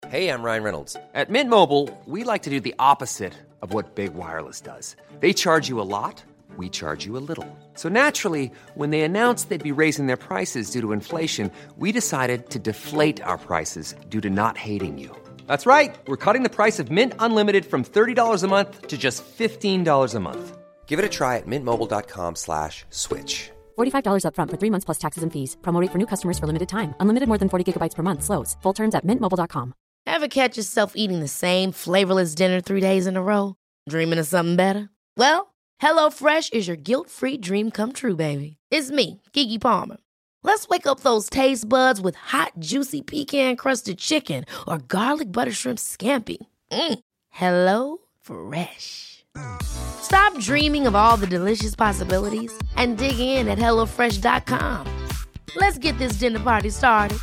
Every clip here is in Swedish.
Hey, I'm Ryan Reynolds. At Mint Mobile, we like to do the opposite of what Big Wireless does. They charge you a lot, we charge you a little. So naturally, when they announced they'd be raising their prices due to inflation, we decided to deflate our prices due to not hating you. That's right. We're cutting the price of Mint Unlimited from $30 a month to just $15 a month. Give it a try at mintmobile.com/switch. $45 up front for 3 months plus taxes and fees. Promo rate for new customers for limited time. Unlimited more than 40 gigabytes per month. Slows full terms at mintmobile.com. Ever catch yourself eating the same flavorless dinner 3 days in a row? Dreaming of something better? Well, HelloFresh is your guilt-free dream come true, baby. It's me, Keke Palmer. Let's wake up those taste buds with hot, juicy pecan-crusted chicken or garlic butter shrimp scampi. Hello Fresh. Stop dreaming of all the delicious possibilities and dig in at HelloFresh.com. Let's get this dinner party started.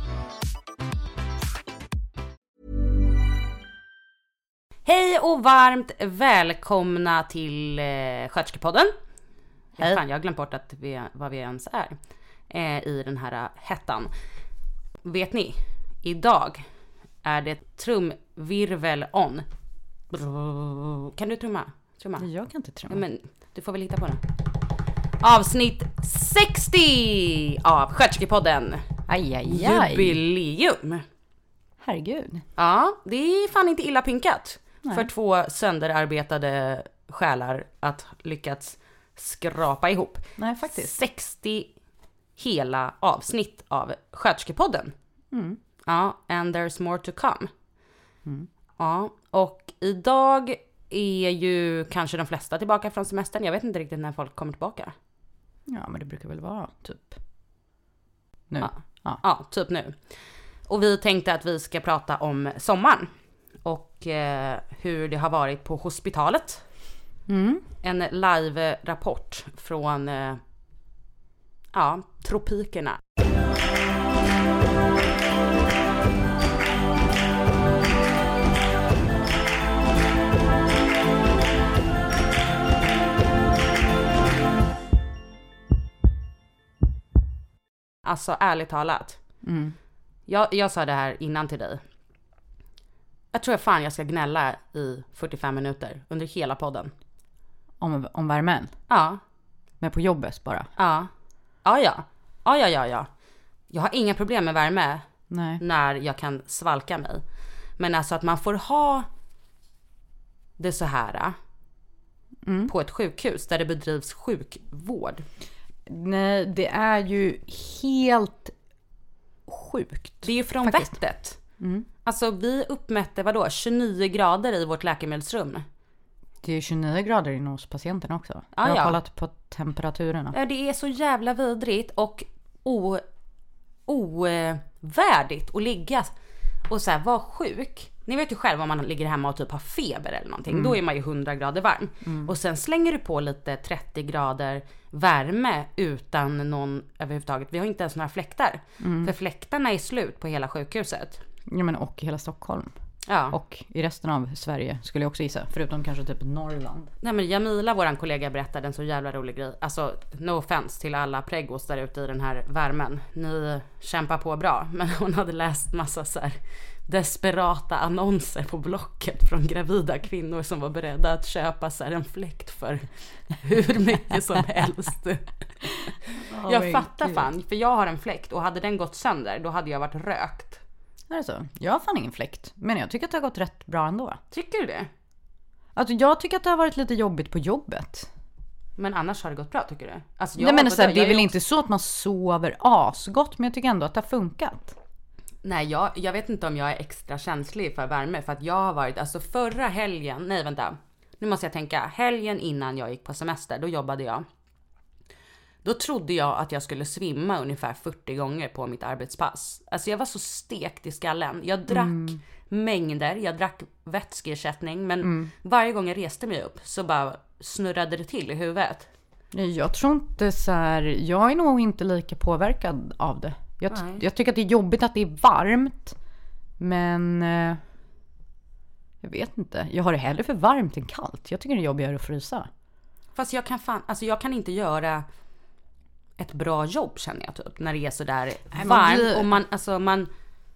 Hej och varmt välkomna till Sköterskepodden. Fan, jag har glömt bort att vad vi ens är i den här hettan. Vet ni, idag är det trumvirvel on. Kan du trumma? Jag kan inte trumma. Men du får väl hitta på det. Avsnitt 60 av Sköterskepodden. Jubileum. Herregud. Ja, det är fan inte illa pinkat. Nej. För 2 sönderarbetade själar att lyckats skrapa ihop. Nej, faktiskt. 60 hela avsnitt av Sköterskepodden. Ja, and there's more to come. Ja, och idag är ju kanske de flesta tillbaka från semestern. Jag vet inte riktigt när folk kommer tillbaka. Ja, men det brukar väl vara typ nu. Ja, typ nu. Och vi tänkte att vi ska prata om sommaren. Och hur det har varit på hospitalet. En live-rapport från tropikerna. Alltså ärligt talat. Jag sa det här innan till dig. Jag tror jag ska gnälla i 45 minuter under hela podden. Om värmen? Ja. Men på jobbet bara? Ja. Jag har inga problem med värme. Nej. När jag kan svalka mig. Men alltså att man får ha det så här på ett sjukhus där det bedrivs sjukvård. Nej, det är ju helt sjukt. Det är ju från vettet. Alltså vi uppmätte 29 grader i vårt läkemedelsrum. Det är 29 grader inne hos patienten också. Jag har kollat på temperaturerna. Ja, det är så jävla vidrigt och ovärdigt att ligga och så här vara sjuk. Ni vet ju själv om man ligger hemma och typ har feber eller någonting. Då är man ju 100 grader varm. Och sen slänger du på lite 30 grader värme utan någon överhuvudtaget. Vi har inte ens några fläktar. För fläktarna är slut på hela sjukhuset. Ja, men och i hela Stockholm. Ja. Och i resten av Sverige skulle jag också gissa. Förutom kanske typ Norrland. Nej, men Jamila, våran kollega, berättade en så jävla rolig grej. Alltså, no offense till alla pregos där ute i den här värmen. Ni kämpar på bra. Men hon hade läst massa så här desperata annonser på Blocket från gravida kvinnor som var beredda att köpa så här en fläkt för hur mycket som helst. Jag fattar fan, för jag har en fläkt och hade den gått sönder, då hade jag varit rökt. Är det så? Jag har fan ingen fläkt. Men jag tycker att det har gått rätt bra ändå. Tycker du det? Alltså jag tycker att det har varit lite jobbigt på jobbet. Men annars har det gått bra, tycker du? Alltså, Nej, men så här, det är väl inte så att man sover asgott, men jag tycker ändå att det har funkat. Nej, jag vet inte om jag är extra känslig för värme. För att jag har varit, alltså förra helgen, nej vänta. Nu måste jag tänka, helgen innan jag gick på semester, då jobbade jag. Då trodde jag att jag skulle svimma ungefär 40 gånger på mitt arbetspass. Alltså jag var så stekt i skallen. Jag drack mängder, jag drack vätskeersättning. Men varje gång jag reste mig upp så bara snurrade det till i huvudet. Jag tror inte så här, jag är nog inte lika påverkad av det. Jag tycker att det är jobbigt att det är varmt. Men jag vet inte. Jag har det hellre för varmt än kallt. Jag tycker det är jobbigare att frysa. Fast jag kan inte göra ett bra jobb, känner jag typ, när det är så där varmt och man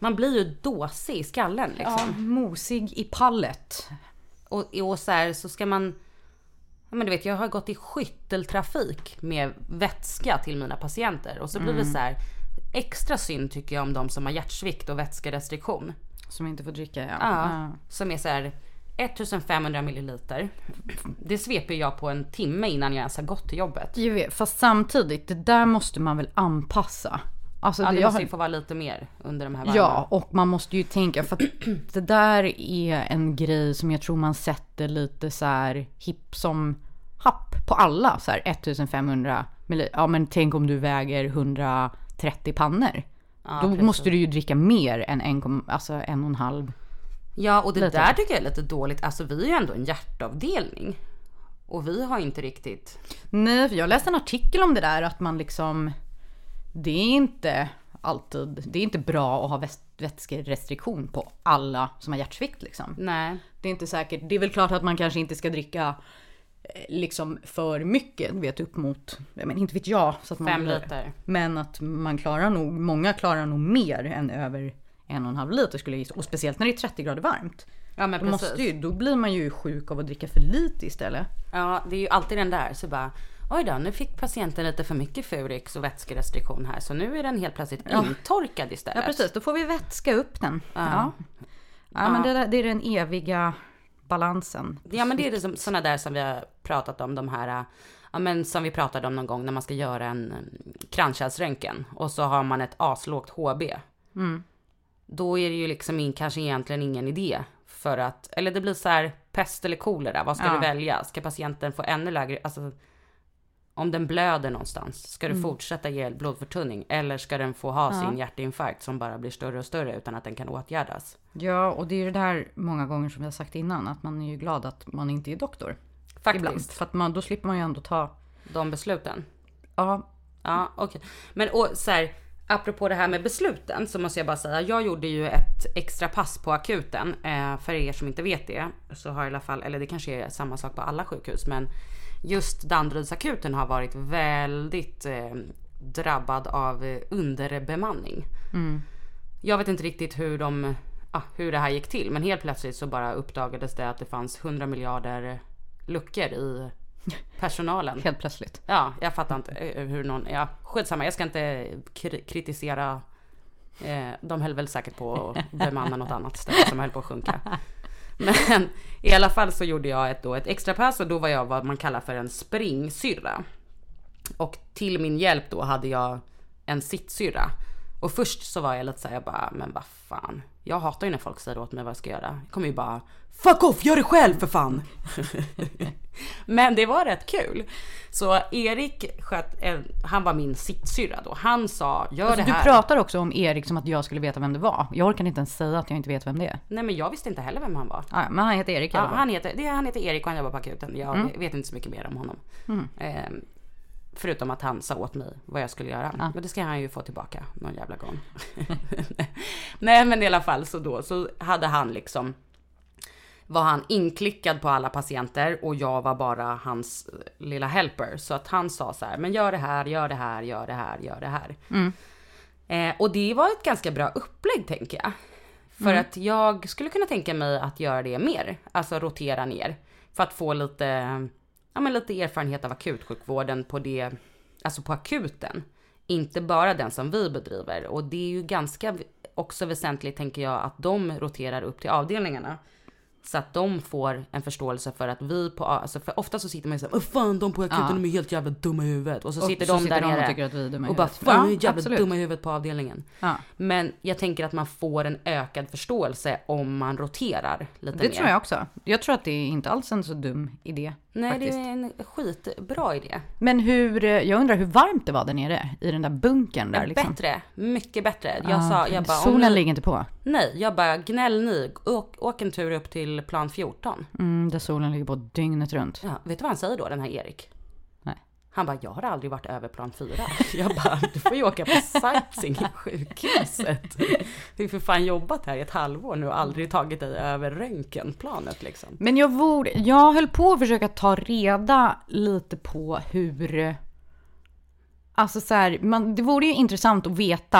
Man blir ju dåsig i skallen liksom. Ja, mosig i pallet. Och så här, så ska man... Ja, men du vet, jag har gått i skytteltrafik med vätska till mina patienter. Och så blir det så här extra synd tycker jag om de som har hjärtsvikt och vätskerestriktion. Som inte får dricka, ja. Som är så här 1500 milliliter. Det sveper jag på en timme innan jag ens har gått till jobbet. Jag vet, fast samtidigt, det där måste man väl anpassa. Alltså, ja, det måste ju få vara lite mer under de här varmarna. Ja, och man måste ju tänka, för att det där är en grej som jag tror man sätter lite så här hipp som happ på alla. Så här 1500 milliliter. Ja, men tänk om du väger 130 pannor. Ja, då precis. Måste du ju dricka mer än 1,5. Ja, och det lite. Där tycker jag är lite dåligt. Alltså vi är ju ändå en hjärtavdelning. Och vi har inte riktigt... Nej, för jag läste en artikel om det där. Att man liksom... Det är inte alltid... Det är inte bra att ha vätskerestriktion på alla som har hjärtsvikt liksom. Nej. Det är inte säkert. Det är väl klart att man kanske inte ska dricka liksom för mycket. Vet upp mot... Men inte vet jag. Så att 5 liter. Men att man klarar nog... Många klarar nog mer än över 1,5 liter skulle jag gissa. Och speciellt när det är 30 grader varmt. Ja, men precis. Då blir man ju sjuk av att dricka för lite istället. Ja, det är ju alltid den där. Så bara, oj då, nu fick patienten lite för mycket Furix och vätskerestriktion här. Så nu är den helt plötsligt intorkad istället. Ja, precis. Då får vi vätska upp den. Ja, men det är den eviga balansen. Ja, men det är det sådana där som vi har pratat om. De här, ja, men som vi pratade om någon gång när man ska göra en kranskärlsröntgen. Och så har man ett aslågt HB. Då är det ju liksom kanske egentligen ingen idé. För att, eller det blir så här pest eller kolera. Vad ska du välja? Ska patienten få ännu lägre, alltså om den blöder någonstans, ska du fortsätta ge blodförtunning? Eller ska den få ha sin hjärtinfarkt som bara blir större och större utan att den kan åtgärdas? Ja, och det är ju det där många gånger som jag har sagt innan, att man är ju glad att man inte är doktor. Faktiskt. Ibland, för att då slipper man ju ändå ta de besluten. Ja, okej. Men och så här, apropå det här med besluten så måste jag bara säga, jag gjorde ju ett extra pass på akuten. För er som inte vet det så har i alla fall, eller det kanske är samma sak på alla sjukhus, men just Danderydsakuten har varit väldigt drabbad av underbemanning. Jag vet inte riktigt hur det här gick till, men helt plötsligt så bara uppdagades det att det fanns 100 miljarder luckor i personalen. Helt plötsligt. Ja, jag fattar inte hur någon... Ja, skitsamma, jag ska inte kritisera. De höll väl säkert på att bemanna något annat ställe som höll på att sjunka. Men i alla fall så gjorde jag ett extra pass och då var jag vad man kallar för en springsyrra. Och till min hjälp då hade jag en sittsyrra. Och först så var jag lite så här, jag bara, men vad fan. Jag hatar ju när folk säger åt mig vad jag ska göra. Jag kommer ju bara, fuck off, gör det själv för fan. Men det var rätt kul. Så Erik han var min sittsyrra då. Han sa, gör alltså, det här. Du pratar också om Erik som att jag skulle veta vem det var. Jag orkar inte ens säga att jag inte vet vem det är. Nej, men jag visste inte heller vem han var. Ja, men han heter Erik. Ja, han heter Erik och han jobbar på akuten. Jag vet inte så mycket mer om honom. Förutom att han sa åt mig vad jag skulle göra. Men det ska han ju få tillbaka någon jävla gång. Nej, men i alla fall så hade han liksom, var han inklickad på alla patienter och jag var bara hans lilla helper. Så att han sa så här, men gör det här, gör det här, gör det här, gör det här. Och det var ett ganska bra upplägg, tänker jag. För att jag skulle kunna tänka mig att göra det mer. Alltså rotera ner. För att få lite erfarenhet av akutsjukvården på det, alltså på akuten. Inte bara den som vi bedriver. Och det är ju ganska också väsentligt, tänker jag, att de roterar upp till avdelningarna. Så att de får en förståelse för att vi på... Alltså för ofta så sitter man så här, fan, de på akuten är helt jävla dumma i huvudet. Och så sitter de där nere och tycker att vi är dumma i och bara, huvudet. fan, vi är jävla dumma i huvudet på avdelningen. Ja. Men jag tänker att man får en ökad förståelse om man roterar lite mer. Det tror jag också. Jag tror att det är inte alls en så dum idé. Nej, faktiskt. Det är en skitbra idé. Men jag undrar hur varmt det var där nere i den där bunkern där liksom. Bättre, mycket bättre. Jag bara, solen ligger inte på. Nej, jag bara, gnäll ni, åk en tur upp till plan 14. Där solen ligger på dygnet runt. Ja, vet du vad han säger då, den här Erik? Nej. Han bara, jag har aldrig varit över plan 4. Jag bara, du får ju åka på sightseeing i sjukhuset. Du har för fan jobbat här i ett halvår nu och aldrig tagit dig över röntgenplanet liksom. Men jag höll på att försöka ta reda lite på hur... Alltså så här, det vore ju intressant att veta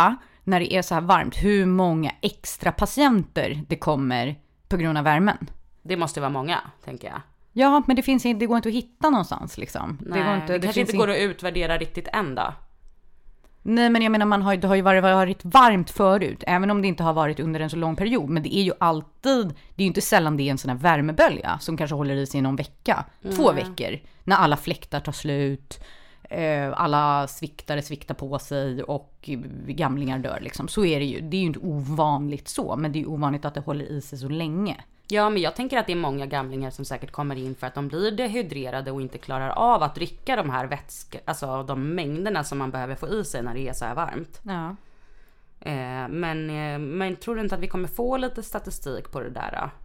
när det är så här varmt, hur många extra patienter det kommer på grund av värmen. Det måste vara många, tänker jag. Ja, men det går inte att hitta någonstans liksom. Nej, det kanske inte går att utvärdera riktigt än då. Nej, men jag menar det har ju varit varmt förut, även om det inte har varit under en så lång period. Men det är ju alltid, det är ju inte sällan det är en sån här värmebölja som kanske håller i sig någon vecka, 2 veckor. När alla fläktar tar slut, alla sviktar på sig och gamlingar dör liksom. Så är det ju. Det är ju inte ovanligt så, men det är ju ovanligt att det håller i sig så länge. Ja, men jag tänker att det är många gamlingar som säkert kommer in för att de blir dehydrerade och inte klarar av att dricka de här alltså de mängderna som man behöver få i sig när det är så här varmt. Ja. Men tror du inte att vi kommer få lite statistik på det där då?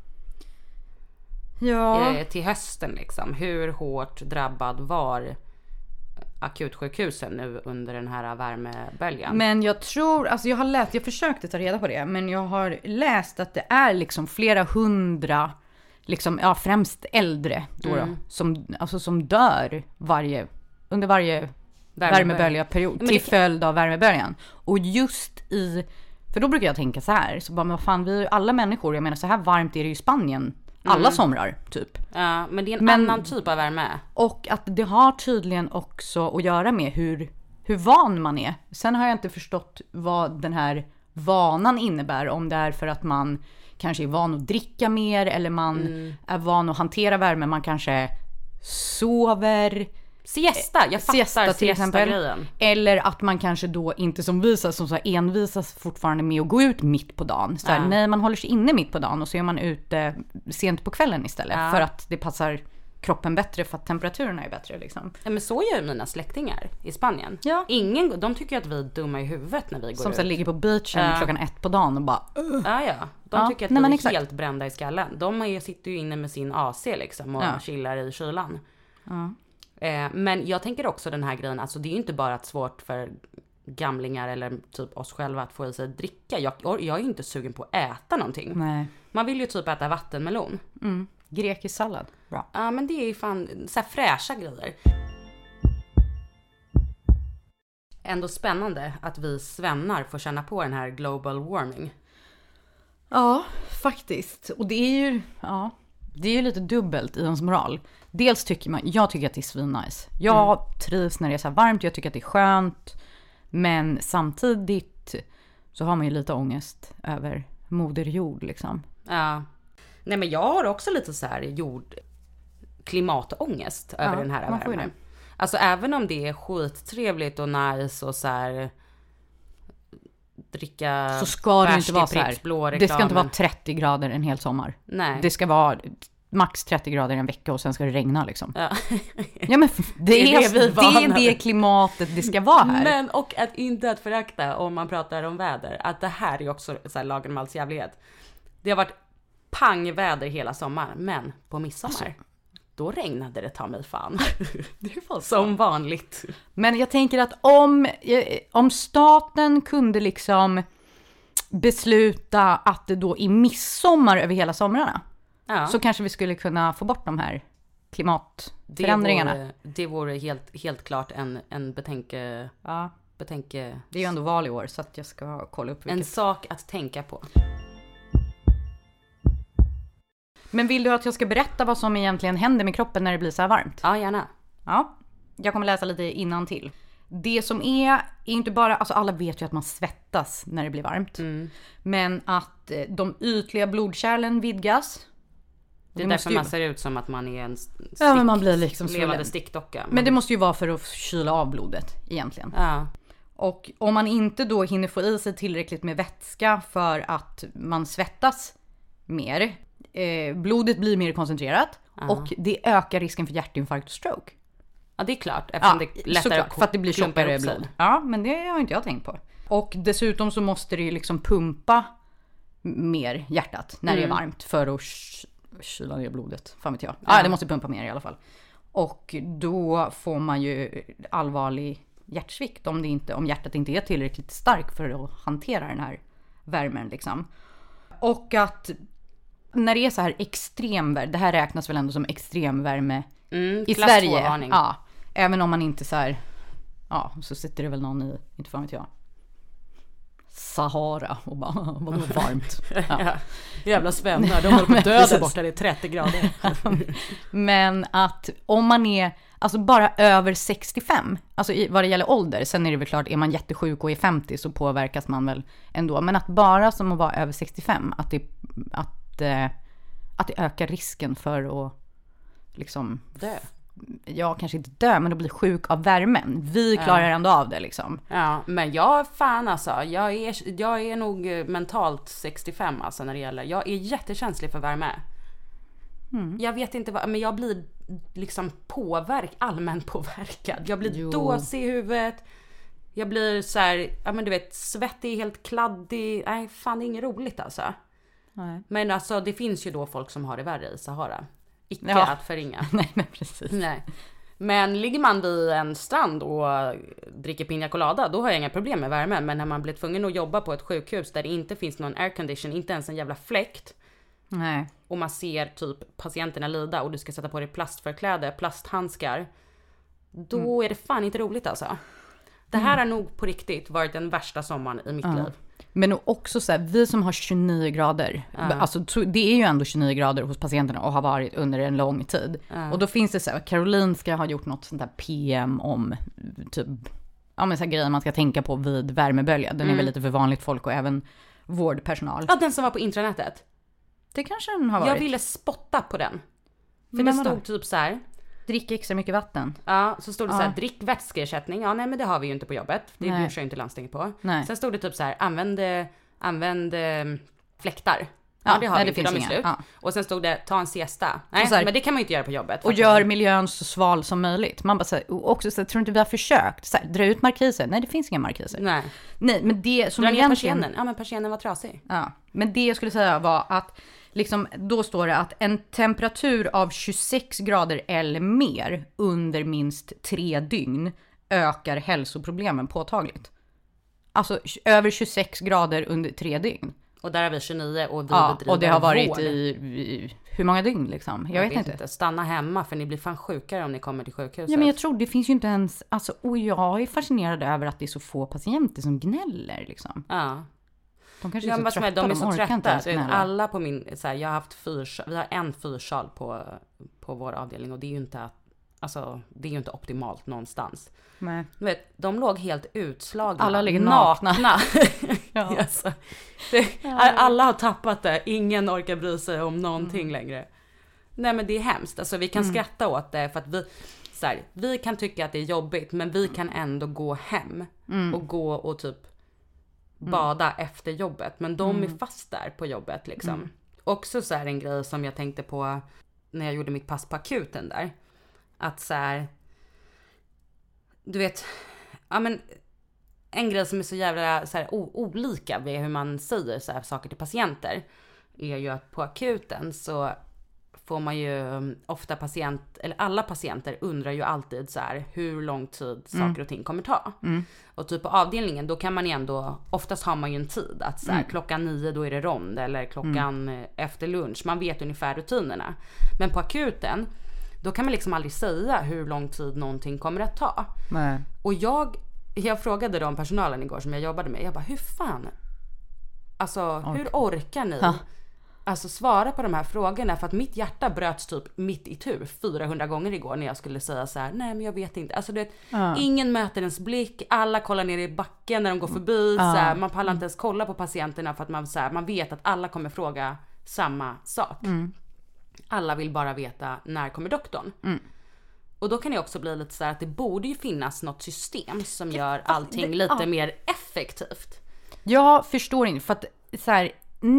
Ja. Till hösten liksom. Hur hårt drabbad var akutsjukhusen nu under den här värmeböljan? Men jag tror, alltså jag försökte ta reda på det, men jag har läst att det är liksom flera hundra, liksom, ja, främst äldre då, som dör under varje värmeböljaperiod till följd av värmeböljan. Och just för då brukar jag tänka så här, så bara, men vad fan, vi är ju alla människor, jag menar så här varmt är det ju i Spanien alla somrar typ. Ja, men det är en annan typ av värme. Och att det har tydligen också att göra med hur van man är. Sen har jag inte förstått vad den här vanan innebär. Om det är för att man kanske är van att dricka mer, eller man är van att hantera värme. Man kanske sover. Siesta, jag fattar till exempel. Grejen. Eller att man kanske då inte som visas, som så här envisas fortfarande med att gå ut mitt på dagen. Så här, nej, man håller sig inne mitt på dagen och så är man ute sent på kvällen istället. För att det passar kroppen bättre, för att temperaturerna är bättre liksom. Ja, men så gör mina släktingar i Spanien. Ja. De tycker att vi är dumma i huvudet när vi går som ut. Som ligger på beachen klockan 1 på dagen och bara... Ja. De tycker att vi är helt brända i skallen. De sitter ju inne med sin AC liksom och chillar i kylan. Ja. Men jag tänker också den här grejen, alltså det är ju inte bara svårt för gamlingar eller typ oss själva att få i sig dricka. Jag är ju inte sugen på att äta någonting. Nej. Man vill ju typ äta vattenmelon. Grekisk sallad, bra. Ja, men det är ju fan så här fräscha grejer. Ändå spännande att vi svennar får känna på den här global warming. Ja, faktiskt. Och det är ju lite dubbelt i ens moral. Dels jag tycker att det är svinnice. Jag trivs när det är så här varmt, jag tycker att det är skönt. Men samtidigt så har man ju lite ångest över moder jord liksom. Ja. Nej, men jag har också lite så här klimatångest över den här värmen. Alltså även om det är skittrevligt och nice och så här dricka, så ska det inte vara så här. Det ska inte vara 30 grader en hel sommar. Nej. Det ska vara max 30 grader en vecka och sen ska det regna liksom. Ja, men det är det klimatet det ska vara här. Men och att inte att förakta om man pratar om väder, att det här är också så här lagen med alls jävlighet. Det har varit pangväder hela sommaren, men på midsommar då regnade det, ta mig fan. Det var som vanligt. Men jag tänker att om staten kunde liksom besluta att det då är midsommar över hela somrarna, så kanske vi skulle kunna få bort de här klimatförändringarna. Det vore helt klart en betänke. Det är ju ändå val i år, så att jag ska kolla upp en sak att tänka på. Men vill du att jag ska berätta vad som egentligen händer med kroppen när det blir så här varmt? Ja, gärna. Ja, jag kommer läsa lite innantill. Det som är inte bara, alltså alla vet ju att man svettas när det blir varmt. Men att de ytliga blodkärlen vidgas. Det är därför man ser ut som att man är en men man blir liksom levande stickdocka. Men det måste ju vara för att kyla av blodet egentligen. Ja. Och om man inte då hinner få i sig tillräckligt med vätska för att man svettas mer, blodet blir mer koncentrerat och det ökar risken för hjärtinfarkt och stroke. Ja, det är klart, eftersom det är lättare för att det blir tjockare blod. Ja, men det har inte jag tänkt på. Och dessutom så måste det ju liksom pumpa mer hjärtat när det är varmt för att kyla ner blodet. Fan vet jag. Ja, det måste pumpa mer i alla fall. Och då får man ju allvarlig hjärtsvikt om hjärtat inte är tillräckligt starkt för att hantera den här värmen liksom. Och att när det är så här extremvärme, det här räknas väl ändå som extremvärme i Sverige. Ja, även om man inte så här, så sitter det väl någon i, inte fan vet jag, Sahara och bara, vadå varmt? Ja. Jävla svämnar, de håller på att dö där borta, det är 30 grader. Men att om man är alltså bara över 65, alltså vad det gäller ålder, sen är det väl klart, är man jättesjuk och är 50 så påverkas man väl ändå. Men att bara som att vara över 65, att det ökar risken för att liksom dö. Ja, kanske inte dö, men att bli sjuk av värmen. Vi klarar ändå av det liksom. Ja, men jag fan alltså, jag är nog mentalt 65 alltså när det gäller. Jag är jättekänslig för värme. Jag vet inte vad, men jag blir liksom allmänt påverkad. Jag blir dåsig i huvudet. Jag blir så här, ja men du vet, svettig, helt kladdig. Nej, fan det är inget roligt alltså. Nej. Men alltså det finns ju då folk som har det värre i Sahara. Icke att förringa. Nej, men precis. Nej. Men ligger man vid en strand och dricker pina colada, då har jag inga problem med värmen. Men när man blir tvungen att jobba på ett sjukhus där det inte finns någon aircondition, inte ens en jävla fläkt. Nej. Och man ser typ patienterna lida och du ska sätta på dig plastförkläde, plasthandskar. Då är det fan inte roligt alltså. Det här har nog på riktigt varit den värsta sommaren i mitt liv. Men också så här, vi som har 29 grader, alltså det är ju ändå 29 grader hos patienterna och har varit under en lång tid. Och då finns det så här, Karolinska har gjort något sånt där PM om typ, ja men så här grejer man ska tänka på vid värmebölja. Den är väl lite för vanligt folk och även vårdpersonal. Ja, den som var på intranätet. Det kanske den har varit. Jag ville spotta på den. För Men det vadå? stod typ så här. Drick extra mycket vatten. Ja, så stod det så här, drick vätskeersättning. Ja, nej men det har vi ju inte på jobbet. Det bjuder sig ju inte landstinget på. Nej. Sen stod det typ så här, använd fläktar. Ja, det har vi inte, de är slut. Ja. Och sen stod det, ta en siesta. Nej, här, men det kan man ju inte göra på jobbet. Och gör miljön så sval som möjligt. Man bara säger, och också så här, tror inte vi har försökt. Så här, dra ut markiser. Nej, det finns inga markiser. Nej, men det som dra ner egentligen... persiennen. Ja, men persiennen var trasig. Ja, men det jag skulle säga var att liksom, då står det att en temperatur av 26 grader eller mer under minst 3 dygn ökar hälsoproblemen påtagligt. Alltså över 26 grader under 3 dygn. Och där har vi 29 och vi bedriver och det har varit vård. i hur många dygn liksom? Jag vet inte. Stanna hemma för ni blir fan sjukare om ni kommer till sjukhuset. Ja, men jag tror det finns ju inte ens, alltså, och jag är fascinerad över att det är så få patienter som gnäller liksom. Ja. De kanske är så trötta, de är så trötta. Alla på min, så här, jag har haft vi har en fyrsal på vår avdelning och det är ju inte alltså, det är ju inte optimalt någonstans. Nej. Du vet, de låg helt utslagna. Alla ligger nakna. Ja. Alltså, alla har tappat det. Ingen orkar bry sig om någonting längre. Nej, men det är hemskt. Alltså, vi kan skratta åt det för att vi kan tycka att det är jobbigt, men vi kan ändå gå hem och gå och typ bada efter jobbet. Men de är fast där på jobbet liksom. Också så här en grej som jag tänkte på när jag gjorde mitt pass på akuten där. Att så här, du vet, ja men en grej som är så jävla så här, olika vid hur man säger så här saker till patienter är ju att på akuten så får man ju ofta alla patienter undrar ju alltid så här hur lång tid saker och ting kommer ta. Och typ på avdelningen då kan man ju ändå, oftast har man ju en tid att så här, klockan 9 då är det rond eller klockan efter lunch. Man vet ungefär rutinerna. Men på akuten då kan man liksom aldrig säga hur lång tid någonting kommer att ta. Nej. Och jag frågade då personalen igår som jag jobbade med. Jag bara, hur fan? Alltså, hur orkar ni? Alltså svara på de här frågorna. För att mitt hjärta bröts typ mitt i tur 400 gånger igår när jag skulle säga så här: nej men jag vet inte. Alltså det, ingen möter ens blick. Alla kollar ner i backen när de går förbi. Så här, man pallar inte ens kolla på patienterna för att man vet att alla kommer fråga samma sak. Alla vill bara veta när kommer doktorn. Och då kan det också bli lite så här att det borde ju finnas något system som gör allting lite mer effektivt. Jag förstår inte, för att så här,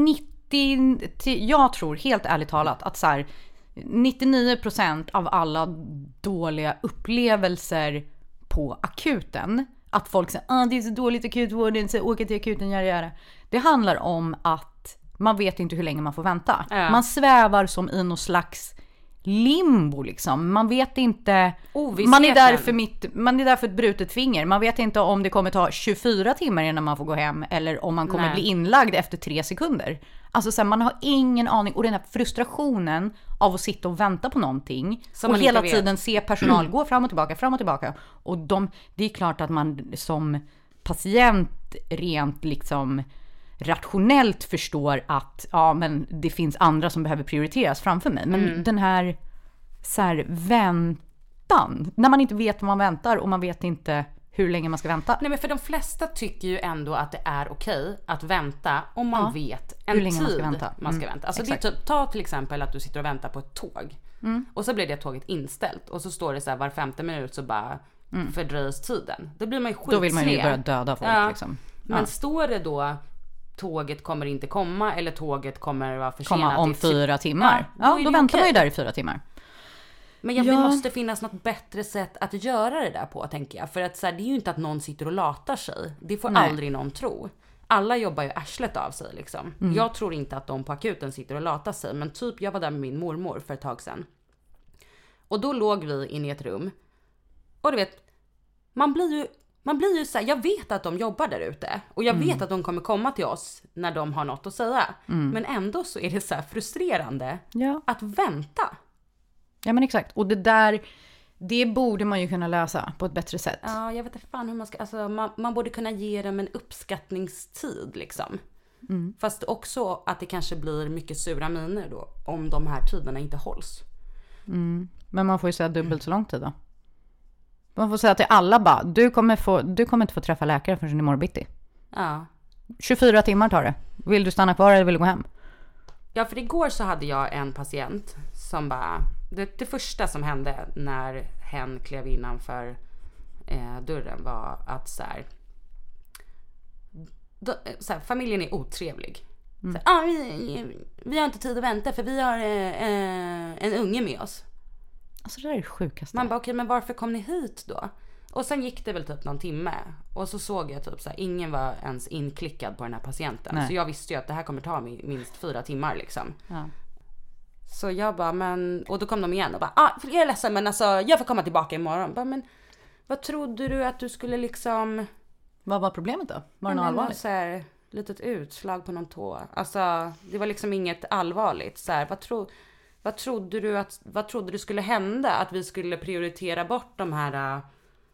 jag tror helt ärligt talat att så här, 99% av alla dåliga upplevelser på akuten, att folk säger det är så dåligt akutvården, så åka till akuten, göra. Det handlar om att man vet inte hur länge man får vänta. Man svävar som i någon slags limbo liksom. Man vet inte. Man är där för ett brutet finger. Man vet inte om det kommer ta 24 timmar innan man får gå hem eller om man kommer bli inlagd efter 3 sekunder. Alltså så här, man har ingen aning, och den här frustrationen av att sitta och vänta på någonting som och hela tiden se personal gå fram och tillbaka. Och det är klart att man som patient rent liksom rationellt förstår att men det finns andra som behöver prioriteras framför mig. Men den här så här väntan, när man inte vet vad man väntar och man vet inte hur länge man ska vänta. Nej, men för de flesta tycker ju ändå att det är okej att vänta om man vet en hur länge tid man ska vänta. Alltså det är typ, ta till exempel att du sitter och väntar på ett tåg. Och så blir det tåget inställt och så står det så här var 5:e minut så bara fördröjs tiden. Då blir man ju skitsle. Då vill man ju börja döda folk liksom. Men står det då tåget kommer inte komma eller tåget kommer vara försenat komma om 4 timmar. Då väntar man ju där i 4 timmar. Men det måste finnas något bättre sätt att göra det där på, tänker jag. För att så här, det är ju inte att någon sitter och latar sig. Det får aldrig någon tro. Alla jobbar ju arslet av sig liksom. Jag tror inte att de på akuten sitter och latar sig. Men typ, jag var där med min mormor för ett tag sedan. Och då låg vi inne i ett rum. Och du vet, man blir ju så här, jag vet att de jobbar där ute. Och jag vet att de kommer komma till oss när de har något att säga. Men ändå så är det så här frustrerande att vänta. Ja men exakt. Och det borde man ju kunna lösa på ett bättre sätt. Ja, jag vet inte fan hur man ska, alltså man borde kunna ge dem en uppskattningstid liksom. Fast också att det kanske blir mycket sura miner då om de här tiderna inte hålls. Men man får ju säga dubbelt så lång tid då. Man får säga till alla bara, du kommer inte få träffa läkare förrän imorgon bitti. Ja. 24 timmar tar det. Vill du stanna kvar eller vill du gå hem? Ja, för igår så hade jag en patient som bara, det första som hände när hen klev innanför dörren var att så här, familjen är otrevlig. Så här, vi har inte tid att vänta för vi har en unge med oss. Alltså det där är det sjukaste. Man bara, okej, men varför kom ni hit då? Och sen gick det väl typ någon timme. Och så såg jag typ så här, ingen var ens inklickad på den här patienten. Nej. Så jag visste ju att det här kommer ta minst 4 timmar liksom. Ja. Så jag bara, och då kom de igen och bara, jag är ledsen men alltså jag får komma tillbaka imorgon. Bara, men vad trodde du att du skulle liksom... Vad var problemet då? Var det något allvarligt? Så här, litet utslag på någon tå. Alltså det var liksom inget allvarligt. Så här, vad trodde du skulle hända? Att vi skulle prioritera bort de här...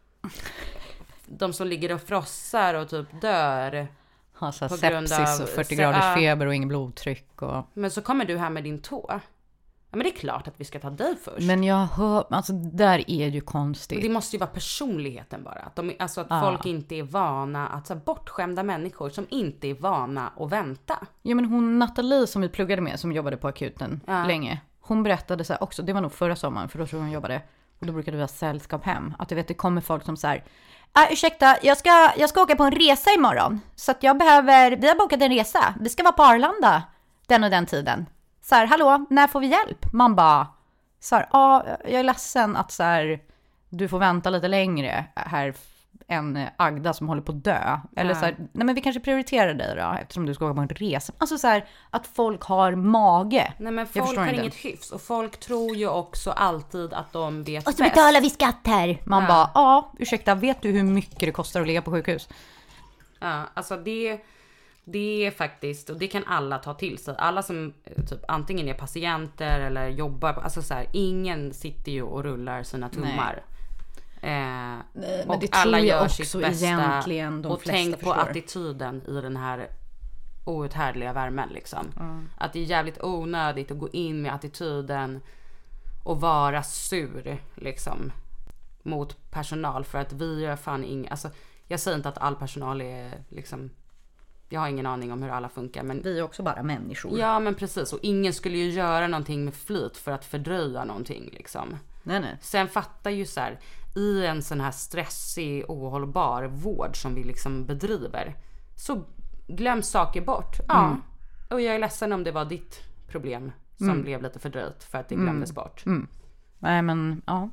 de som ligger och frossar och typ dör. Har så sepsis och 40 graders feber och ingen blodtryck. Men så kommer du här med din tå. Ja, men det är klart att vi ska ta dig först. Men jag hör, alltså där är ju konstigt. Det måste ju vara personligheten bara. Att folk inte är vana, att så bortskämda människor som inte är vana att vänta. Ja, men hon Nathalie som vi pluggade med, som jobbade på akuten länge. Hon berättade så här också, det var nog förra sommaren, för då tror hon jobbade. Och då brukade vi ha sällskap hem. Att du vet, det kommer folk som så här, ursäkta, jag ska åka på en resa imorgon. Så att vi har bokat en resa. Vi ska vara på Arlanda den och den tiden. Så här, hallå, när får vi hjälp? Man bara, så här, jag är ledsen att så här, du får vänta lite längre här än Agda som håller på att dö. Eller så här, nej men vi kanske prioriterar dig då, eftersom du ska åka på en resa. Alltså så här, att folk har mage. Nej men folk har inget hyfs. Och folk tror ju också alltid att de vet bäst. Och så betalar vi skatt här. Man bara, ursäkta, vet du hur mycket det kostar att ligga på sjukhus? Ja, alltså det är faktiskt, och det kan alla ta till sig. Alla som typ antingen är patienter eller jobbar, alltså så här, ingen sitter ju och rullar sina tummar. Men och det alla tror jag gör också sitt bästa. Egentligen de och flesta tänk förstår. på attityden i den här outhärdliga värmen liksom. Att det är jävligt onödigt att gå in med attityden och vara sur liksom mot personal, för att vi gör fan alltså jag säger inte att all personal är liksom, jag har ingen aning om hur alla funkar, men vi är också bara människor. Ja, men precis, och ingen skulle ju göra någonting med flit för att fördröja någonting liksom. Nej. Sen fattar ju så här, i en sån här stressig, ohållbar vård som vi liksom bedriver, så glöms saker bort. Ja, och jag är ledsen om det var ditt problem som blev lite fördröjt för att det glömdes bort. Nej, men ja.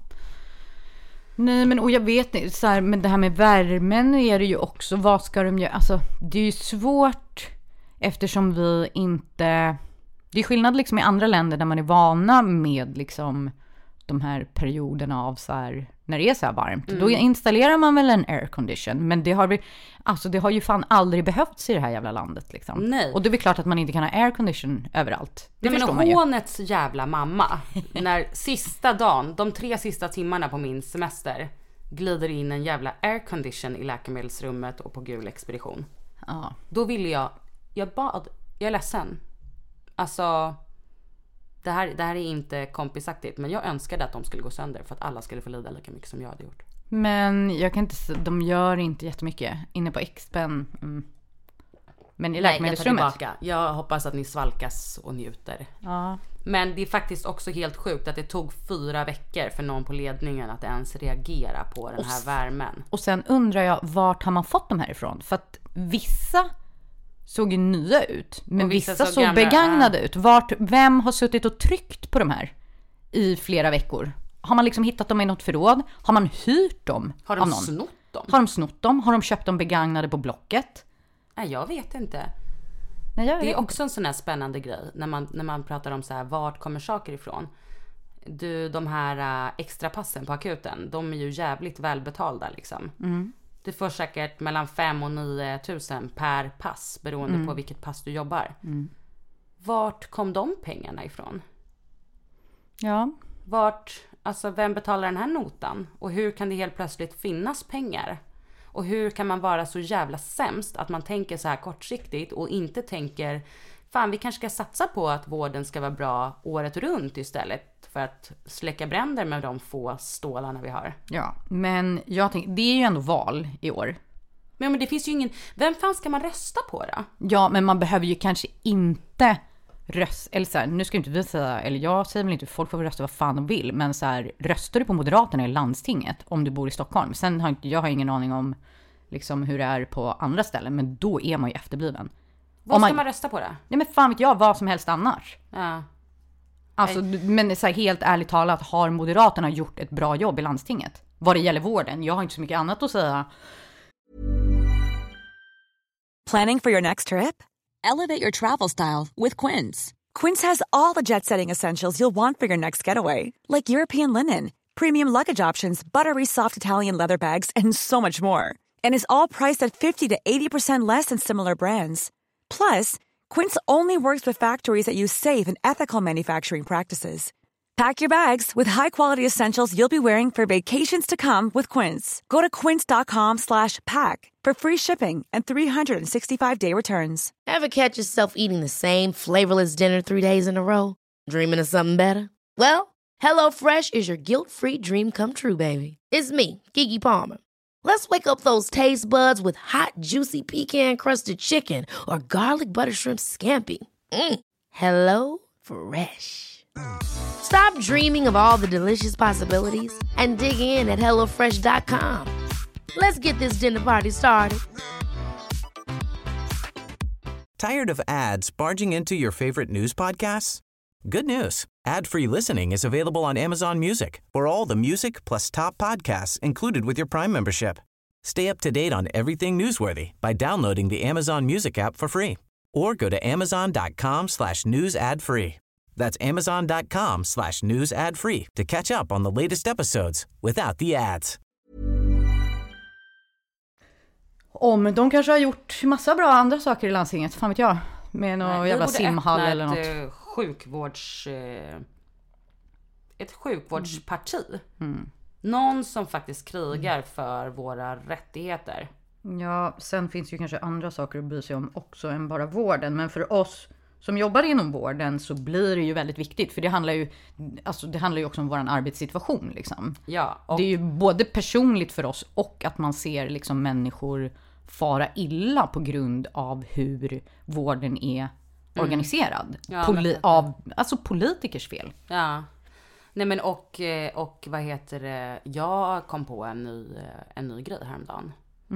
Nej, men och jag vet inte, så här, men det här med värmen är det ju också, vad ska de göra? Alltså, det är ju svårt eftersom vi inte, det är skillnad liksom i andra länder där man är vana med liksom de här perioderna av så här, när det är så här varmt. Då installerar man väl en aircondition, men det har ju fan aldrig behövts i det här jävla landet liksom. Nej. Och det är väl klart att man inte kan ha aircondition överallt. Det förstår man ju. Hånets jävla mamma, när sista dagen, de 3 sista timmarna på min semester, glider in en jävla aircondition i läkemedelsrummet och på gul expedition. Ja. Då ville jag är ledsen. Alltså, det här är inte kompisaktigt, men jag önskade att de skulle gå sönder för att alla skulle få lida lika mycket som jag hade gjort. Men jag kan inte, de gör inte jättemycket inne på Expen. Men i läkemedelsrummet. Jag hoppas att ni svalkas och njuter. Ja. Men det är faktiskt också helt sjukt att det tog 4 veckor för någon på ledningen att ens reagera på den här värmen. Och sen undrar jag, vart har man fått dem härifrån? För att vissa såg ju nya ut, men vissa såg begagnade ut. Vem har suttit och tryckt på de här i flera veckor? Har man liksom hittat dem i något förråd? Har man hyrt dem? Har de snott dem? Har de snott dem? Har de köpt dem begagnade på Blocket? Nej, jag vet inte. Nej, det är också en sån här spännande grej när man pratar om så här, vart kommer saker ifrån. De här extra passen på akuten, de är ju jävligt välbetalda liksom. Det får säkert mellan 5 och 9 tusen per pass beroende på vilket pass du jobbar. Vart kom de pengarna ifrån? Ja. Alltså vem betalar den här notan? Och hur kan det helt plötsligt finnas pengar? Och hur kan man vara så jävla sämst att man tänker så här kortsiktigt och inte tänker, fan vi kanske ska satsa på att vården ska vara bra året runt istället för att släcka bränder med de få stålarna vi har. Ja, men jag tänker, det är ju ändå val i år. Men det finns ju ingen, vem fan ska man rösta på då? Ja, men man behöver ju kanske inte eller så här, nu ska inte vi säga, eller jag säger väl inte, folk får rösta vad fan de vill, men så här, röstar du på Moderaterna i landstinget om du bor i Stockholm, sen har jag har ingen aning om liksom hur det är på andra ställen, men då är man ju efterbliven. Vad ska man rösta på då? Nej, men fan vet jag, vad som helst annars. Ja. Alltså, men så här, helt ärligt talat, har Moderaterna gjort ett bra jobb i landstinget vad det gäller vården? Jag har inte så mycket annat att säga. Planning for your next trip? Elevate your travel style with Quince. Quince has all the jet-setting essentials you'll want for your next getaway, like European linen, premium luggage options, buttery soft Italian leather bags, and so much more. And is all priced at 50 to 80% less than similar brands. Plus, Quince only works with factories that use safe and ethical manufacturing practices. Pack your bags with high-quality essentials you'll be wearing for vacations to come with Quince. Go to quince.com/pack for free shipping and 365-day returns. Ever catch yourself eating the same flavorless dinner 3 days in a row? Dreaming of something better? Well, HelloFresh is your guilt-free dream come true, baby. It's me, Keke Palmer. Let's wake up those taste buds with hot, juicy pecan-crusted chicken or garlic butter shrimp scampi. Hello Fresh. Stop dreaming of all the delicious possibilities and dig in at HelloFresh.com. Let's get this dinner party started. Tired of ads barging into your favorite news podcasts? Good news. Ad-free listening is available on Amazon Music for all the music plus top podcasts included with your Prime membership. Stay up to date on everything newsworthy by downloading the Amazon Music app for free or go to amazon.com/news ad free. That's amazon.com/news ad free to catch up on the latest episodes without the ads. Men de kanske har gjort massa bra andra saker i landstinget, fan vet jag. Med någon jävla simhall eller något. Ett sjukvårdsparti. Någon som faktiskt krigar för våra rättigheter. Ja, sen finns ju kanske andra saker att bry sig om också än bara vården. Men för oss som jobbar inom vården så blir det ju väldigt viktigt. För det handlar ju också om vår arbetssituation liksom. Ja, det är ju både personligt för oss och att man ser liksom människor fara illa på grund av hur vården är organiserad. Ja, alltså politikers fel. Ja. Nej men och vad heter det? Jag kom på en ny grej häromdagen.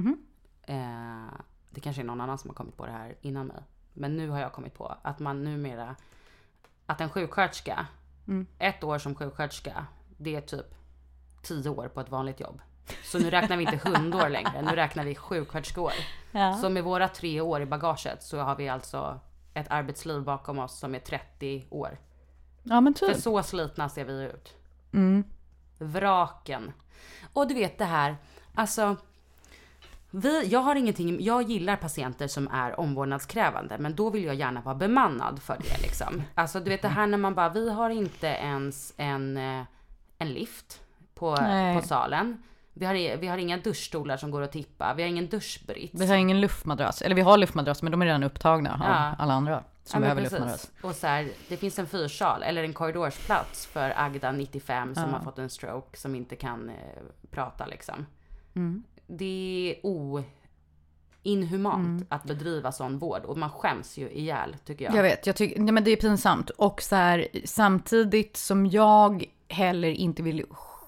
Det kanske är någon annan som har kommit på det här innan mig. Men nu har jag kommit på att man numera, att en sjuksköterska, 1 år som sjuksköterska, det är typ 10 år på ett vanligt jobb. Så nu räknar vi inte hundår längre, nu räknar vi sjuksköterskeår. Ja. Så med våra 3 år i bagaget så har vi alltså ett arbetsliv bakom oss som är 30 år. Ja, men typ. För så slitna ser vi ut. Vraken. Och du vet det här, alltså jag gillar patienter som är omvårdnadskrävande, men då vill jag gärna vara bemannad för det liksom. Alltså du vet det här när man bara, vi har inte ens en lift på salen. Vi har inga duschstolar som går att tippa. Vi har ingen duschbrits. Vi har ingen luftmadrass. Eller vi har luftmadrass, men de är redan upptagna av alla andra som behöver luftmadrass. Och så här, det finns en fyrsal eller en korridorsplats för Agda 95 som har fått en stroke, som inte kan prata liksom. Det är inhumant att bedriva sån vård, och man skäms ju ihjäl, tycker jag. Jag vet, men det är pinsamt. Och så här, samtidigt som jag heller inte vill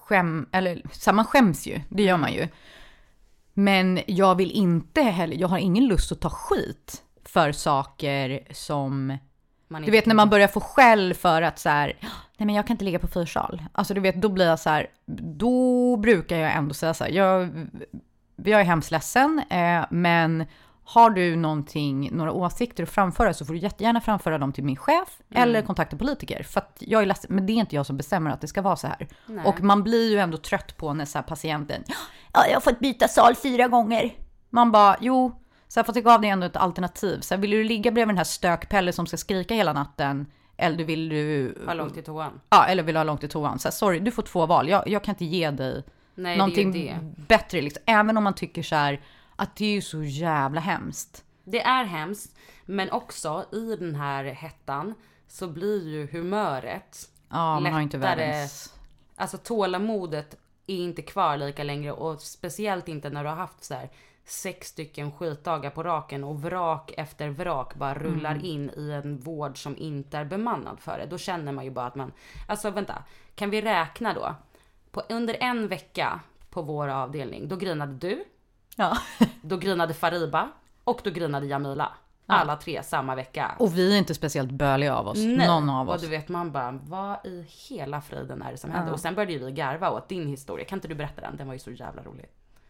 man skäms ju, det gör man ju. Men jag vill inte heller, jag har ingen lust att ta skit för saker som, du vet när man börjar få skäll för att så här, nej men jag kan inte ligga på fyrsal. Alltså du vet, då blir jag så här, då brukar jag ändå säga så här, jag är hemskt ledsen, men har du några åsikter att framföra, så får du jättegärna framföra dem till min chef eller kontakta politiker. För att jag är ledsen, men det är inte jag som bestämmer att det ska vara så här. Nej. Och man blir ju ändå trött på när så här patienten, jag har fått byta sal 4 gånger. Man bara, så här, för att jag gav dig ändå ett alternativ. Så här, vill du ligga bredvid den här stökpelle som ska skrika hela natten? Eller vill du ha långt till toan? Ja, eller vill du ha långt till toan? Så här, sorry, du får 2 val. Jag kan inte ge dig någonting bättre. Liksom. Även om man tycker så här, att det är ju så jävla hemskt. Det är hemskt, men också i den här hettan så blir ju humöret man har inte världens... Alltså tålamodet är inte kvar lika längre, och speciellt inte när du har haft så här 6 stycken skitdagar på raken och vrak efter vrak bara rullar in i en vård som inte är bemannad för det. Då känner man ju bara att man... Alltså vänta, kan vi räkna då? Under en vecka på vår avdelning, då grinade du. Ja. Då grinade Fariba och då grinade Jamila. Alla 3 samma vecka. Och vi är inte speciellt böliga av oss. Nej. Någon av oss. Och du vet, man bara, vad i hela friden är det som hände? Och sen började vi garva åt din historia. Kan inte du berätta den? Den var ju så jävla rolig.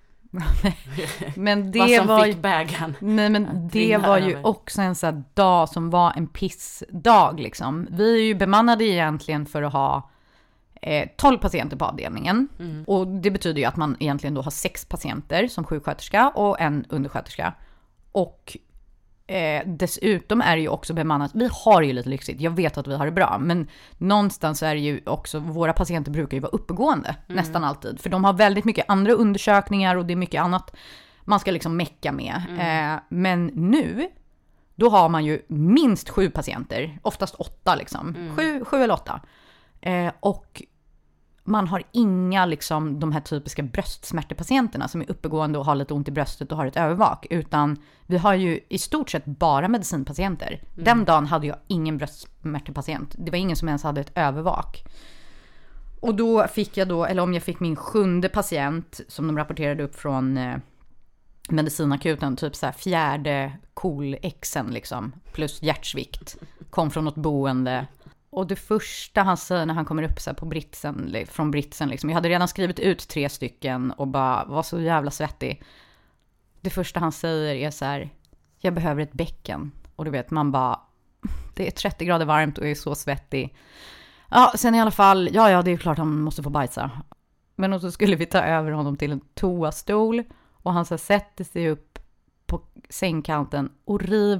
Men det vad som var fick bägaren. Nej, men det var ju också en sån här dag som var en pissdag liksom. Vi är ju bemannade egentligen för att ha 12 patienter på avdelningen. Och det betyder ju att man egentligen då har 6 patienter som sjuksköterska och en undersköterska. Och dessutom är det ju också bemannat. Vi har ju lite lyxigt. Jag vet att vi har det bra. Men någonstans är det ju också, våra patienter brukar ju vara uppegående nästan alltid. För de har väldigt mycket andra undersökningar och det är mycket annat man ska liksom mecka med. Men nu, då har man ju minst 7 patienter. Oftast 8 liksom. 7 eller 8. Och man har inga liksom de här typiska bröstsmärtepatienterna som är uppegående och har lite ont i bröstet och har ett övervak, utan vi har ju i stort sett bara medicinpatienter. Den dagen hade jag ingen bröstsmärtepatient. Det var ingen som ens hade ett övervak. Och då fick jag eller om jag fick min 7:e patient som de rapporterade upp från medicinakuten, typ så här 4:e KOL-exen liksom, plus hjärtsvikt, kom från något boende. Och det första han säger när han kommer upp så här på britsen, från britsen liksom, jag hade redan skrivit ut 3 stycken och bara var så jävla svettig. Det första han säger är så här, jag behöver ett bäcken. Och du vet, man bara, det är 30 grader varmt och är så svettig. Ja, sen i alla fall, ja det är klart han måste få bajsa. Men så skulle vi ta över honom till en toastol och han så sätter sig upp på sängkanten och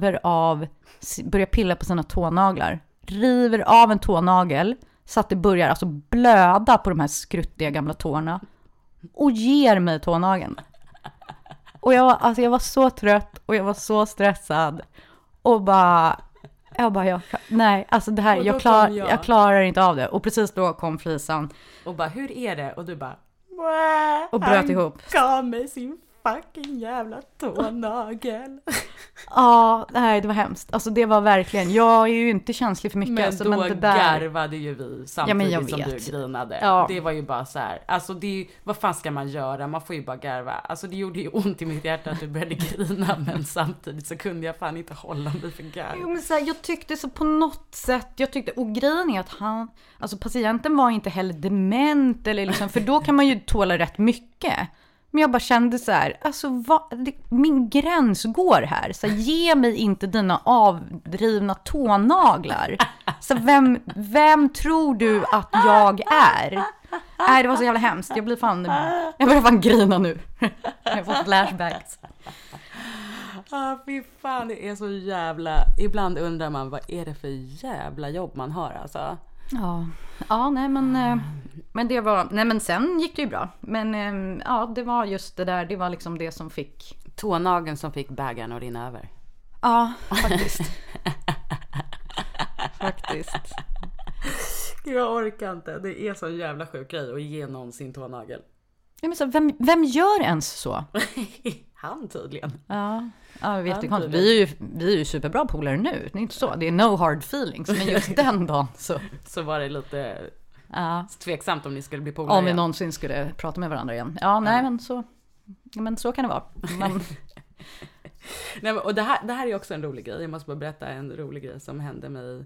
börjar pilla på sina tånaglar. River av en tånagel så att det börjar alltså blöda på de här skruttiga gamla tårna och ger mig tånageln. Och jag var så trött och jag var så stressad och nej, alltså det här, jag klarar inte av det. Och precis då kom Frisan och bara, hur är det? Och du bara, och bröt ihop. Gav mig sin fucking jävla tånagel. Ja, nej, det var hemskt. Alltså det var verkligen, jag är ju inte känslig för mycket. Men alltså, då men det där... garvade ju vi samtidigt som du grinade. Ja. Det var ju bara så här, alltså det är ju, vad fan ska man göra? Man får ju bara garva. Alltså det gjorde ju ont i mitt hjärta att du började grina, men samtidigt så kunde jag fan inte hålla mig för garv. Jo, men så här, jag tyckte så på något sätt, och grejen är att patienten var inte heller dement eller liksom, för då kan man ju tåla rätt mycket. Men jag bara kände så här, alltså min gräns går här. Så ge mig inte dina avdrivna tånaglar. Så vem tror du att jag är? Nej, det var så jävla hemskt. Jag börjar fan grina nu. Jag får flashbacks. Fy fan, det är så jävla... Ibland undrar man, vad är det för jävla jobb man har alltså? Ja, nej men det var, nej men sen gick det ju bra. Men ja, det var just det där, det var liksom det som fick tånageln som fick bägaren att rinna över. Ja, faktiskt. Faktiskt. Jag orkar inte. Det är så jävla sjuk grej att ge någon sin tånagel. Ja, men så, vem gör ens så? Han tydligen. Ja, jag vet inte. Vi är ju superbra polare nu. Det är inte så. Det är no hard feelings. Men just den dagen så var det lite tveksamt om ni skulle bli polare. Om vi någonsin skulle prata med varandra igen. Ja, nej men så kan det vara. Nej, och det här är också en rolig grej. Jag måste bara berätta en rolig grej som hände mig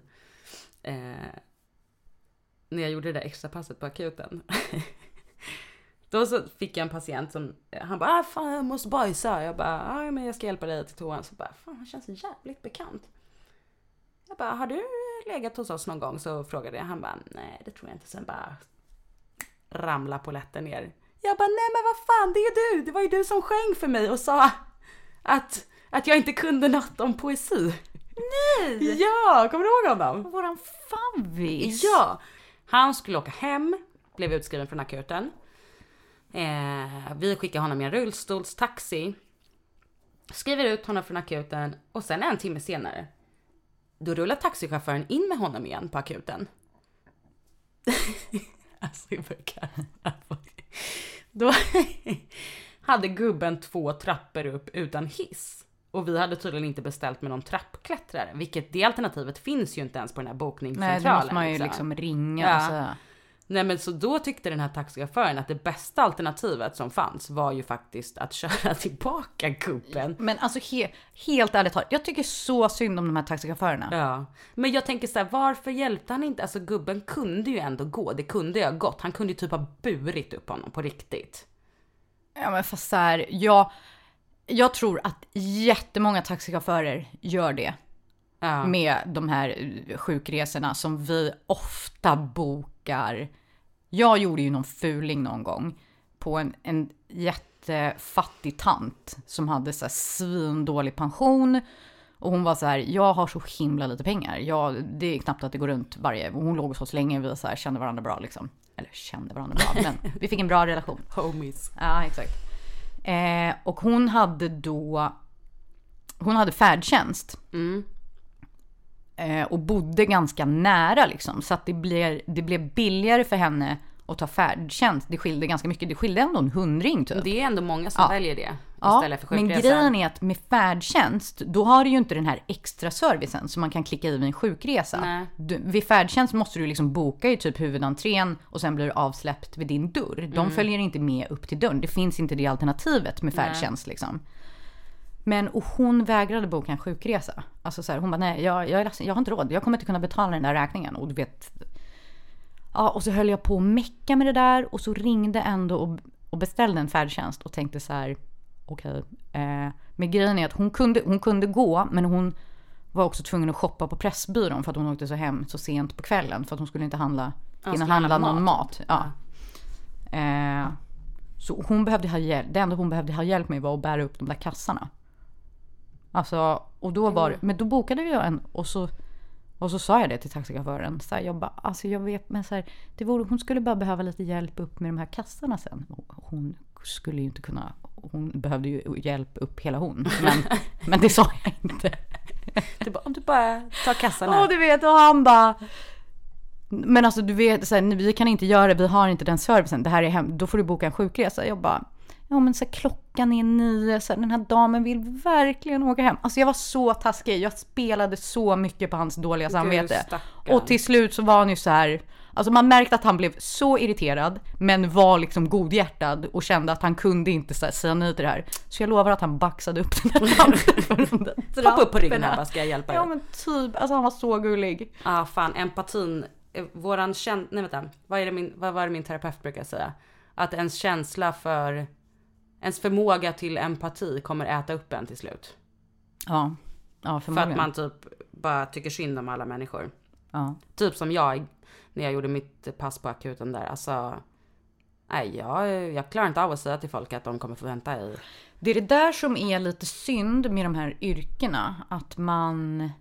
när jag gjorde det där extra passet på akuten. Då så fick jag en patient som, han bara, fan jag måste bajsa. Jag bara, men jag ska hjälpa dig till toan. Så bara, fan han känns jävligt bekant. Jag bara, har du legat hos oss någon gång? Så frågade jag, han bara, nej det tror jag inte. Sen bara ramla på lätten ner. Jag bara, nej men vad fan, det är du. Det var ju du som sjöng för mig och sa att jag inte kunde något om poesi. Nej! Ja, kommer du ihåg honom? Våran favvis. Ja, han skulle åka hem, blev utskriven från akuten. Vi skickar honom i en rullstolstaxi, skriver ut honom från akuten och sen en timme senare då rullar taxichauffören in med honom igen på akuten. Alltså då hade gubben 2 trappor upp utan hiss. Och vi hade tydligen inte beställt med någon trappklättrare. Vilket det alternativet finns ju inte ens på den här bokningscentralen. Nej, det måste man ju liksom ringa. Ja. Alltså. Nej men så då tyckte den här taxichauffören att det bästa alternativet som fanns var ju faktiskt att köra tillbaka gubben. Men alltså helt ärligt talat, jag tycker så synd om de här taxichaufförerna. Ja, men jag tänker så här, varför hjälpte han inte? Alltså gubben kunde ju ändå gå, det kunde ju ha gått. Han kunde ju typ ha burit upp honom på riktigt. Ja men fast så här, jag tror att jättemånga taxichaufförer gör det. Ja. Med de här sjukresorna som vi ofta bokar. Jag gjorde ju någon fuling någon gång på en jättefattig tant som hade så här svindålig pension. Och hon var så här, jag har så himla lite pengar. Det är knappt att det går runt varje. Hon låg hos oss länge, vi så här, kände varandra bra liksom. Eller kände varandra bra, men vi fick en bra relation. Homies. Ja, exakt. Och hon hade färdtjänst. Mm. Och bodde ganska nära liksom, så att det blev billigare för henne att ta färdtjänst. Det skilde ganska mycket, det skilde ändå 100 typ. Det är ändå många som väljer det istället för sjukresa. Men grejen är att med färdtjänst, då har du ju inte den här extra servicen som man kan klicka i vid en sjukresa. Vid färdtjänst måste du liksom boka i typ huvudentrén och sen blir du avsläppt vid din dörr. De följer inte med upp till dörren. Det finns inte det alternativet med färdtjänst liksom. Men och hon vägrade boka en sjukresa. Alltså så här, hon bara, nej, jag är ledsen, jag har inte råd. Jag kommer inte kunna betala den där räkningen. Och du vet, ja, och så höll jag på att mecka med det där. Och så ringde ändå och beställde en färdtjänst. Och tänkte så här, okej. Men grejen är att hon kunde gå. Men hon var också tvungen att shoppa på Pressbyrån. För att hon åkte så sent på kvällen. För att hon skulle inte handla någon mat. Ja. Så hon behövde ha hjälp. Det enda hon behövde ha hjälp med var att bära upp de där kassarna. Alltså, och då men då bokade jag en och så sa jag det till taxichauffören. Så här, jag bara, alltså jag vet, men så här, hon skulle bara behöva lite hjälp upp med de här kassarna sen. Hon skulle ju inte kunna, hon behövde ju hjälp upp hela hon. Men det sa jag inte. Om du bara tar kassarna. Du vet, och han bara, men alltså du vet, så här, vi kan inte göra det, vi har inte den servicen. Det här är då får du boka en sjukresa. Jag bara, ja men så klockan är 9, så den här damen vill verkligen åka hem. Alltså jag var så taskig, jag spelade så mycket på hans dåliga samvete. Och till slut så var han ju så här, alltså man märkte att han blev så irriterad, men var liksom godhjärtad och kände att han kunde inte säga nej till det här. Så jag lovar att han baxade upp den här tanten. Hoppa upp på ryggen här, bara ska jag hjälpa dig. Ja men typ, alltså han var så gullig. Ja fan, empatin, våran vad var det min terapeut brukar säga? Att ens känsla för ens förmåga till empati kommer äta upp en till slut. Ja, förmodligen. För att man typ bara tycker synd om alla människor. Ja. Typ som jag när jag gjorde mitt pass på akuten där. Alltså, nej, jag klarar inte av att säga till folk att de kommer få vänta i. Det är det där som är lite synd med de här yrkena. Att man...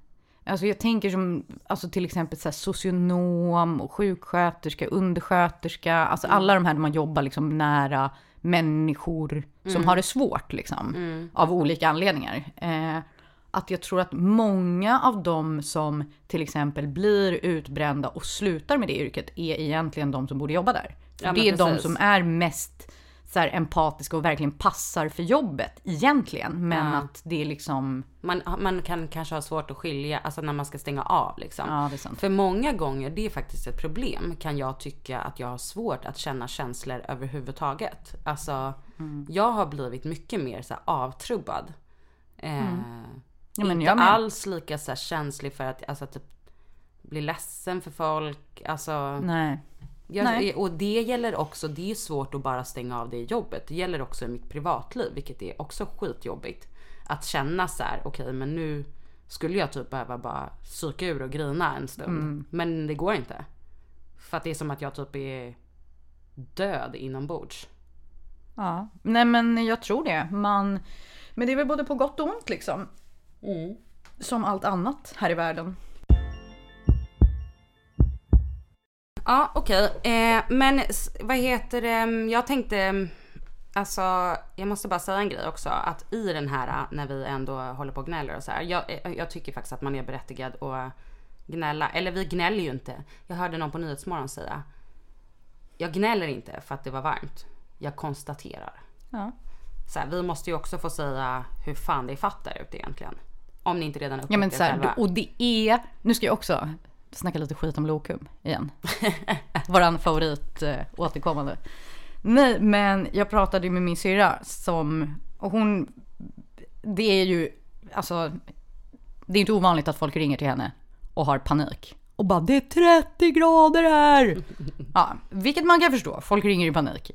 Alltså jag tänker som, alltså till exempel så här socionom och sjuksköterska, undersköterska, alltså alla de här där man jobbar liksom nära människor som har det svårt liksom, av olika anledningar. Att jag tror att många av dem som till exempel blir utbrända och slutar med det yrket är egentligen de som borde jobba där. Ja, det är de som är mest så här empatiska och verkligen passar för jobbet egentligen, men att det är liksom man kan kanske ha svårt att skilja, alltså när man ska stänga av liksom. Ja, det är sant. För många gånger, det är faktiskt ett problem, kan jag tycka att jag har svårt att känna känslor överhuvudtaget. Alltså jag har blivit mycket mer så här avtrubbad. Ja, men inte alls lika så här känslig för att alltså typ bli ledsen för folk, alltså nej. Och det gäller också, det är svårt att bara stänga av det i jobbet. Det gäller också i mitt privatliv, vilket är också skitjobbigt. Att känna så här, okej, men nu skulle jag typ behöva bara psyka ur och grina en stund. Men det går inte. För att det är som att jag typ är död inombords. Ja, nej men jag tror det. Men det är väl både på gott och ont liksom. Som allt annat här i världen. Ja, okej. Men vad heter det? Jag tänkte, alltså jag måste bara säga en grej också. Att i den här, när vi ändå håller på och gnäller och så här. Jag tycker faktiskt att man är berättigad att gnälla. Eller vi gnäller ju inte. Jag hörde någon på Nyhetsmorgon säga: jag gnäller inte för att det var varmt. Jag konstaterar. Ja. Så här, vi måste ju också få säga hur fan det är fatt där ute egentligen. Om ni inte redan upptäckt ja, men det så här, själva. Och det är, nu ska jag också snacka lite skit om Lokum igen. Våran favorit återkommande. Nej, men jag pratade ju med min syrra och hon, det är ju, alltså, det är inte ovanligt att folk ringer till henne och har panik. Och bara, det är 30 grader här! Ja, vilket man kan förstå. Folk ringer i panik.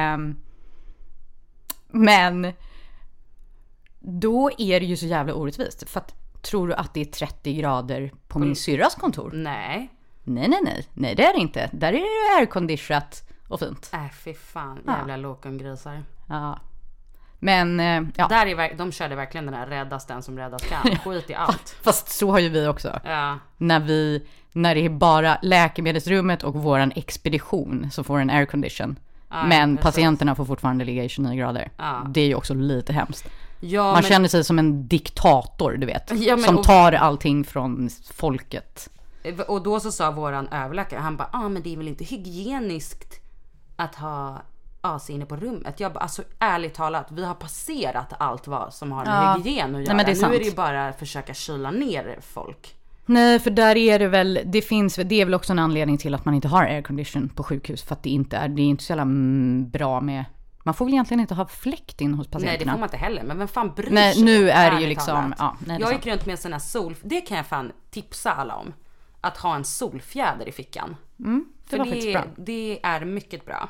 Men då är det ju så jävla orättvist. För att, tror du att det är 30 grader på min syrras kontor? Nej. Nej, det är det inte. Där är det airconditionat och fint. Fy fan, jävla Lokumgrisar. Ja. Men, ja. De körde verkligen den här räddas den som räddas kan. Skit i allt. Fast så har ju vi också. Ja. När det är bara läkemedelsrummet och våran expedition så får en aircondition. Ja, men precis. Patienterna får fortfarande ligga i 29 grader. Ja. Det är ju också lite hemskt. Ja, Man känner sig som en diktator, du vet. Ja, som tar allting från folket. Och då så sa våran överläkare, han bara, men det är väl inte hygieniskt att ha AC inne på rummet. Jag bara, alltså ärligt talat, vi har passerat allt vad som har med hygien att göra. Nej, men nu är det ju bara att försöka kyla ner folk. Nej, för där är det väl, det är väl också en anledning till att man inte har aircondition på sjukhus. För att det är inte så jävla bra med, man får väl egentligen inte ha fläkt in hos patienterna. Nej, det får man inte heller, men vem fan bryr sig? Nej, nu är det ju liksom, jag gick runt med såna det kan jag fan tipsa alla om. Att ha en solfjäder i fickan. Det var faktiskt bra. Det är mycket bra.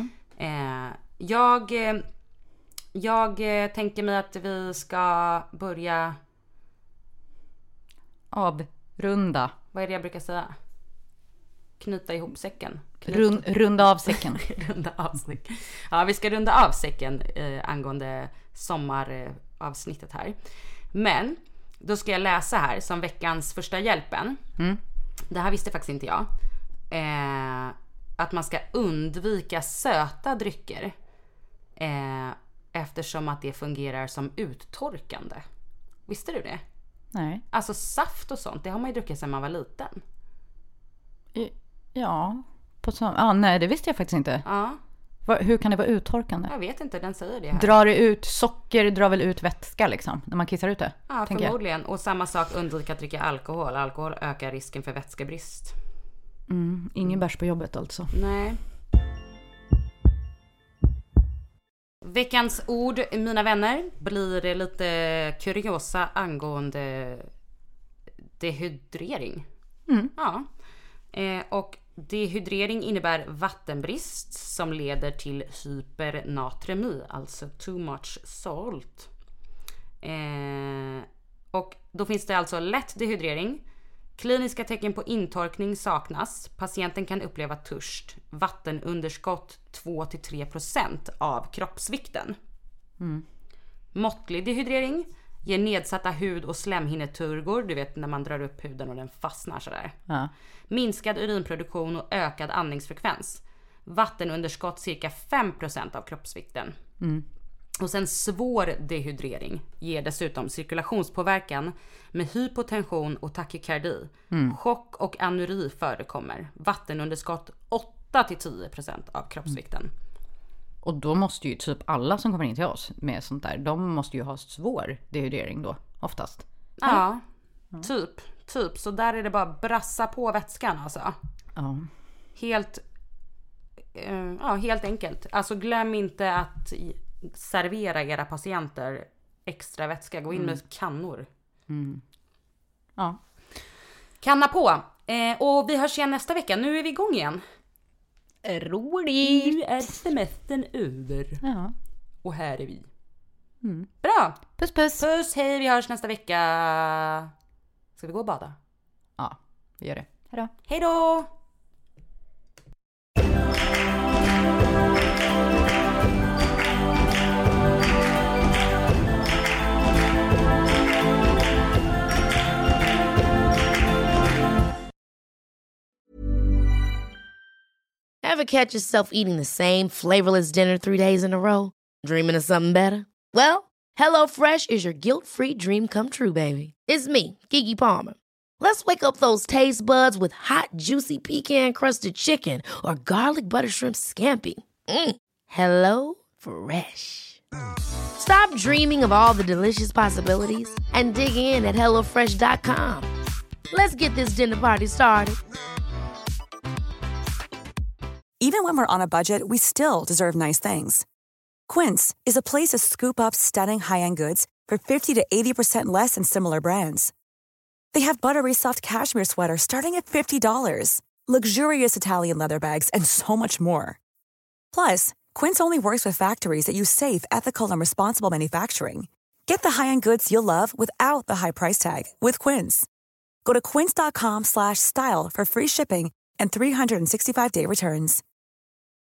Jag tänker mig att vi ska börja avrunda. Vad är det jag brukar säga? Knyta ihop säcken. Runda av säcken. Runda av säcken. Ja, vi ska runda av säcken angående sommaravsnittet här. Men då ska jag läsa här som veckans första hjälpen. Det här visste faktiskt inte jag. Att man ska undvika söta drycker. Eftersom att det fungerar som uttorkande. Visste du det? Nej. Alltså saft och sånt, det har man ju druckit sedan man var liten. Ja. Nej, det visste jag faktiskt inte. Ja. Hur kan det vara uttorkande? Jag vet inte, den säger det här. Drar det ut socker, drar väl ut vätska liksom, när man kissar ut det? Ja, förmodligen. Och samma sak, undvika att dricka alkohol. Alkohol ökar risken för vätskebrist. Ingen bärs på jobbet alltså. Nej. Veckans ord, mina vänner, blir lite kuriosa angående dehydrering. Ja. Och dehydrering innebär vattenbrist som leder till hypernatremi, alltså too much salt. Och då finns det alltså lätt dehydrering. Kliniska tecken på intorkning saknas. Patienten kan uppleva törst. Vattenunderskott 2-3% av kroppsvikten. Måttlig dehydrering. ger nedsatta hud- och slemhinneturgor, du vet när man drar upp huden och den fastnar sådär. Ja. Minskad urinproduktion och ökad andningsfrekvens. Vattenunderskott cirka 5% av kroppsvikten. Och sen svår dehydrering ger dessutom cirkulationspåverkan med hypotension och takykardi. Chock och anuri förekommer. Vattenunderskott 8-10% av kroppsvikten. Och då måste ju typ alla som kommer in till oss med sånt där, de måste ju ha svår dehydrering då, oftast. Ja, typ. Så där är det bara brassa på vätskan alltså. Ja. Helt enkelt. Alltså glöm inte att servera era patienter extra vätska. Gå in med kannor. Ja. Kanna på. Och vi hörs igen nästa vecka. Nu är vi igång igen. Roligt! Nu är semestern över. Ja. Och här är vi. Bra. Puss puss. Puss, hej. Vi hörs nästa vecka. Ska vi gå och bada? Ja, vi gör det. Hejdå. Hej då! Ever catch yourself eating the same flavorless dinner 3 days in a row? Dreaming of something better? Well, HelloFresh is your guilt-free dream come true, baby. It's me, Keke Palmer. Let's wake up those taste buds with hot, juicy pecan-crusted chicken or garlic butter shrimp scampi. Hello Fresh. Stop dreaming of all the delicious possibilities and dig in at HelloFresh.com. Let's get this dinner party started. Even when we're on a budget, we still deserve nice things. Quince is a place to scoop up stunning high-end goods for 50 to 80% less than similar brands. They have buttery soft cashmere sweaters starting at $50, luxurious Italian leather bags, and so much more. Plus, Quince only works with factories that use safe, ethical, and responsible manufacturing. Get the high-end goods you'll love without the high price tag with Quince. Go to quince.com/style for free shipping and 365-day returns.